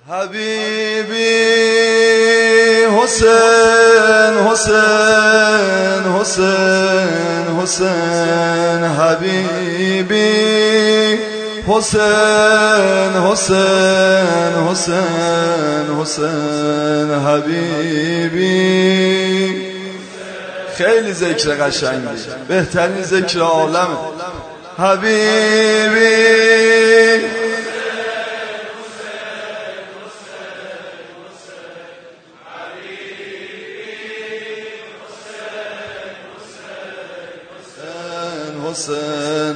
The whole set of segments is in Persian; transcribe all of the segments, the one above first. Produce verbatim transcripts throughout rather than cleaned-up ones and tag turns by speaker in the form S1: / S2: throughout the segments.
S1: حبیبی حسین حسین حسین حسین حبیبی حسین حسین حسین حسین حبیبی. خیلی ذکر قشنگی، بهترین ذکر عالمه. حبیبی حسین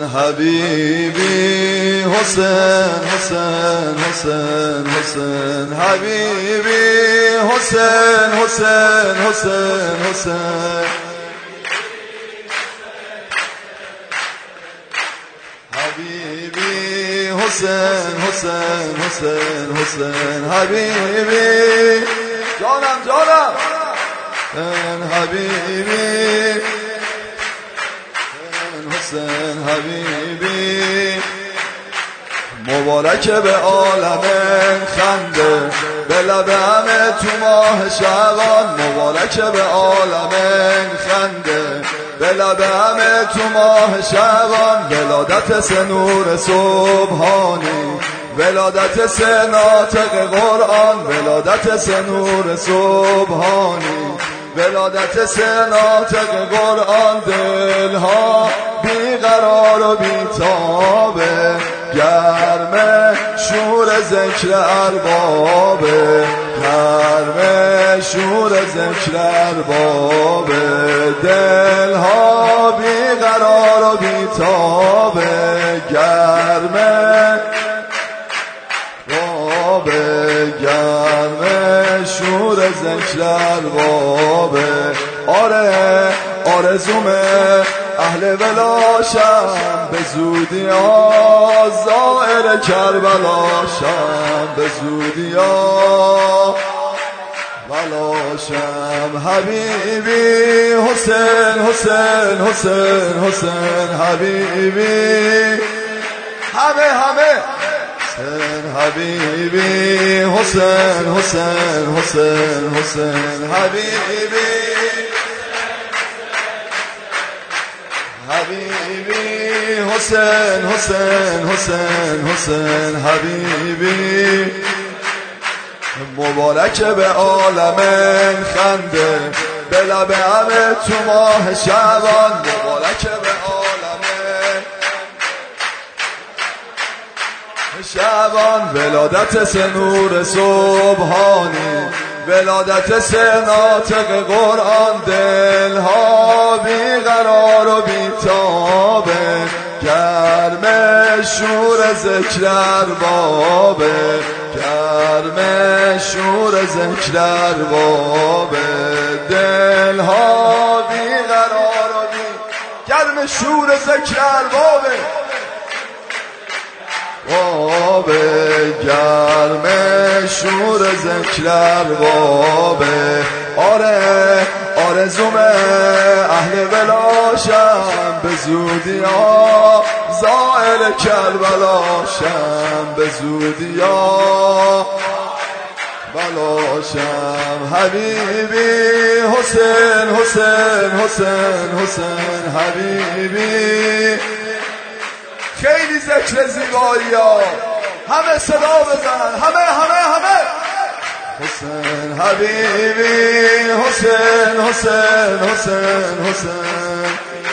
S1: حبیبی حسین حسین حسین حسین حبیبی حسین حسین حسین حسین حبیبی حسین حسین حسین حسین حبیبی جانم جانم حبیبی حسین حبیبی. مبارک به عالم خنده به لب همه تو ماه شعبان. مبارک به عالم خنده به لب همه تو ماه شعبان. ولادت سه نور سبحانی، ولادت سه ناطق قرآن. ولادت سه نور سبحانی، ولادت سه ناطق قرآن. دلها بیقرار و بیتابه، گرم شور ذکر اربابه، گرم شور ذکر اربابه. دلها بیقرار و بیتابه، گرم بابه، گرم شور ذکر اربابه. آره آرزومه اهل ولاشم به زودی ها، زائر کربلاشم به زودی ها ولاشم. حبیبی حسین حسین حسین حسین حبیبی. همه همه حسین حبیبی حسین حسین حسین حسین حبیبی حبیبی حسین حسین حسین حسین حبیبی. مبارک به عالم خنده به لب همه تو ماه شعبان. مبارک به عالم شعبان. ولادت سه نور سبحانی، ولادت سه ناطق قرآن. دلها بیقرار و بیتابه، گرم شور ذکر اربابه، گرم شور ذکر اربابه. دلها بیقرار و بی گرم شور ذکر اربابه، بابه، گرم شور ذکر اربابه. آره آرزوم اهل ولاشم به زودی ها، زائر کربلاشم به زودی ها ولاشم. حبیبی حسین حسین حسین حسین حبیبی. خیلی ذکر زیبایی ها، همه صدا بزنن، همه همه همه. حسین حبیبی حسین حسین حسین حسین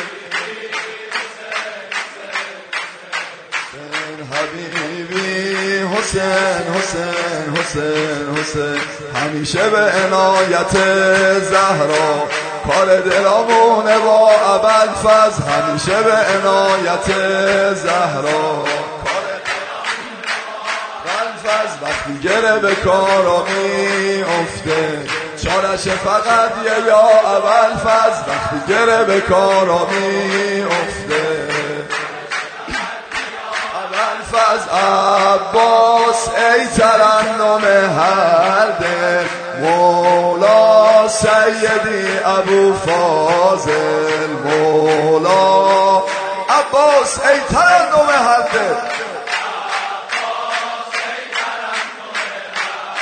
S1: حبیبی حسین حسین حسین حسین. همیشه به عنایت زهرا کار دلامونه با ابوالفضل. همیشه به عنایت زهرا وقتی گره به کارا می افته، چارش فقط یه یا ابوالفضل. وقتی گره به کارا می افته، ابوالفضل عباس ای ترنم هر دل. مولا سیدی ابو فاضل، مولا عباس ای ترنم هر دل.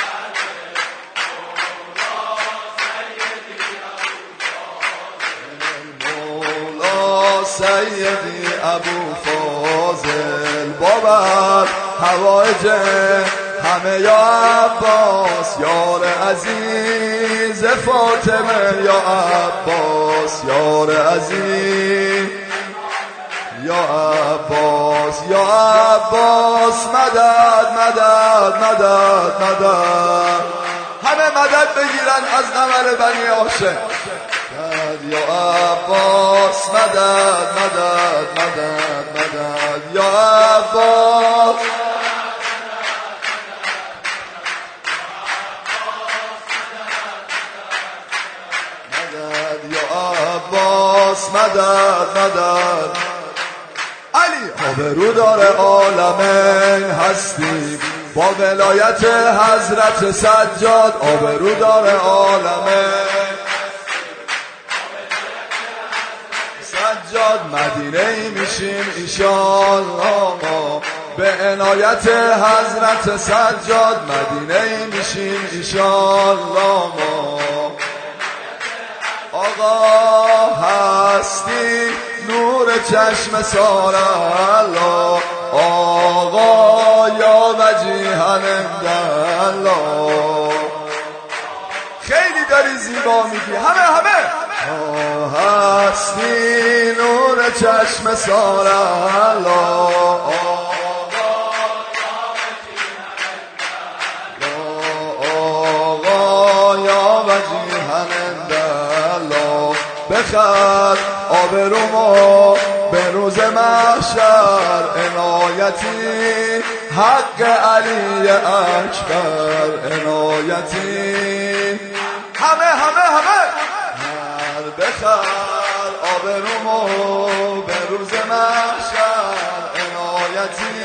S1: سیدی ابو فاضل بابر حوائج همه یا عباس یار عزیز فاطمه یا عباس یار عزیز یا عباس یا عباس مدد مدد مدد مدد همه مدد بگیرن از نمر بنی هاشم یا عباس مدد مدد مدد مدد یا عباس مدد یا عباس مدد مدد علی آبرودار عالمین هستی با ولایت حضرت سجاد آبرودار عالمین سجاد مدینه ای میشیم ایشالله ما به عنایت حضرت سجاد مدینه ای میشیم ایشالله ما آقا هستی نور چشم سارالله آقا یا وجیهن الله خیلی داری زیبا میگی همه همه هستی نور چشم سارالله آقا یا وجیهن الله بخد آبرومو به روز محشر عنایتی حق علی اکبر عنایتی همه همه همه هر بخر آبرومو به روز محشر عنایتی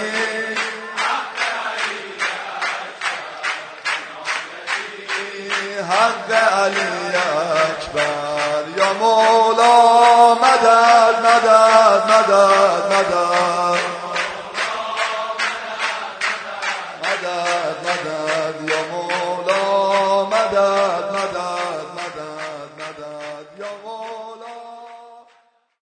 S1: حق علی اکبر یا مولا مدد مدد مدد مدد مدد مدد